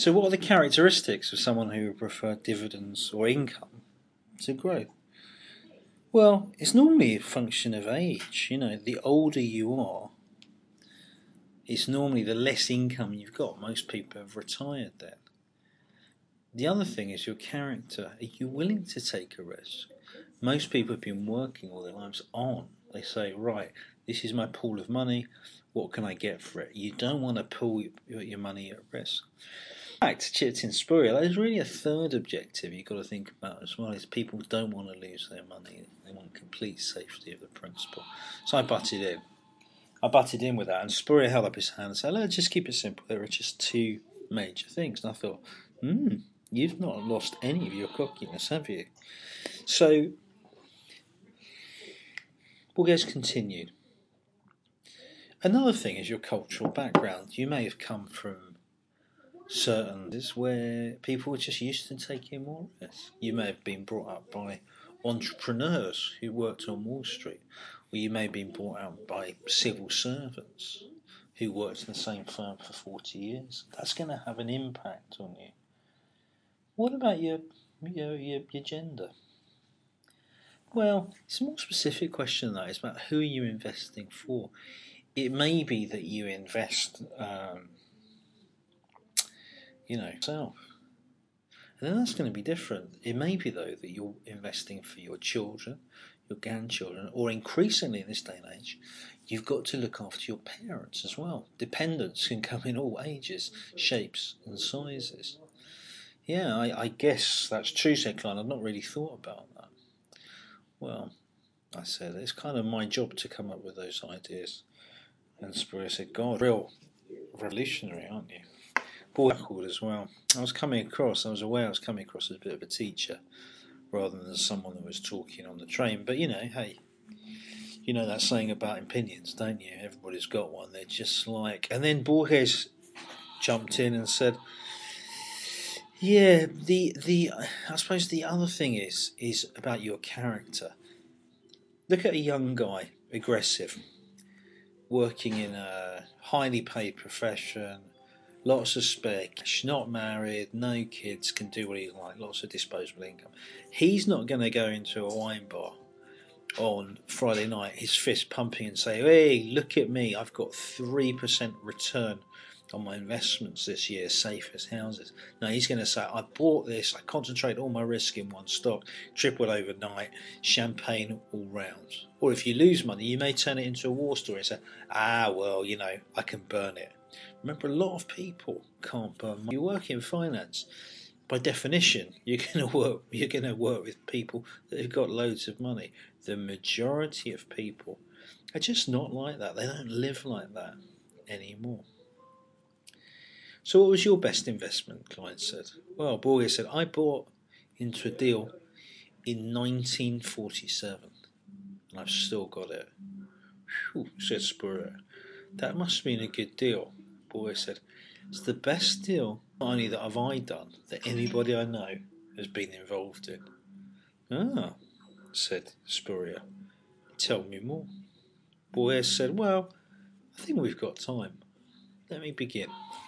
So what are the characteristics of someone who would prefer dividends or income to growth? Well, it's normally a function of age. The older you are, it's normally the less income you've got. Most people have retired then. The other thing is your character. Are you willing to take a risk? Most people have been working all their lives on. They say, right, this is my pool of money. What can I get for it? You don't want to pull your money at risk. In fact, Chitin Spurrier, that is really a third objective you've got to think about as well, is people don't want to lose their money. They want complete safety of the principal. So I butted in with that, and Spurrier held up his hand and said, let's just keep it simple. There are just two major things. And I thought, you've not lost any of your cockiness, have you? So Borges continued. Another thing is your cultural background. You may have come from certain where people were just used to taking more risks. You may have been brought up by entrepreneurs who worked on Wall Street, or you may have been brought up by civil servants who worked in the same firm for 40 years. That's going to have an impact on you. What about your gender? Well, it's a more specific question than that. It's about who are you investing for. It may be that you invest, yourself. And then that's going to be different. It may be, though, that you're investing for your children, your grandchildren, or increasingly in this day and age, you've got to look after your parents as well. Dependents can come in all ages, shapes, and sizes. Yeah, I guess that's true, said Klein. I've not really thought about that. Well, I said, it's kind of my job to come up with those ideas. And Spurrier said, God, real revolutionary, aren't you? Backward as well. I was aware I was coming across as a bit of a teacher rather than someone that was talking on the train. But hey, you know that saying about opinions, don't you? Everybody's got one. They're just like. And then Borges jumped in and said, "Yeah, I suppose the other thing is about your character. Look at a young guy, aggressive, working in a highly paid profession." Lots of spare cash, not married, no kids, can do what he likes, lots of disposable income. He's not going to go into a wine bar on Friday night, his fist pumping, and say, hey, look at me, I've got 3% return on my investments this year, safe as houses. No, he's going to say, I bought this, I concentrate all my risk in one stock, triple overnight, champagne all round. Or if you lose money, you may turn it into a war story and say, I can burn it. Remember, a lot of people can't burn money. You work in finance, by definition, you're going to work with people that have got loads of money. The majority of people are just not like that. They don't live like that anymore. So what was your best investment? Klein said. Well, Borges said, I bought into a deal in 1947 and I've still got it. Whew, said Spurrier. That must have been a good deal. Borges said, it's the best deal not only that I done, that anybody I know has been involved in. Ah, said Spurrier. Tell me more. Borges said, well, I think we've got time. Let me begin.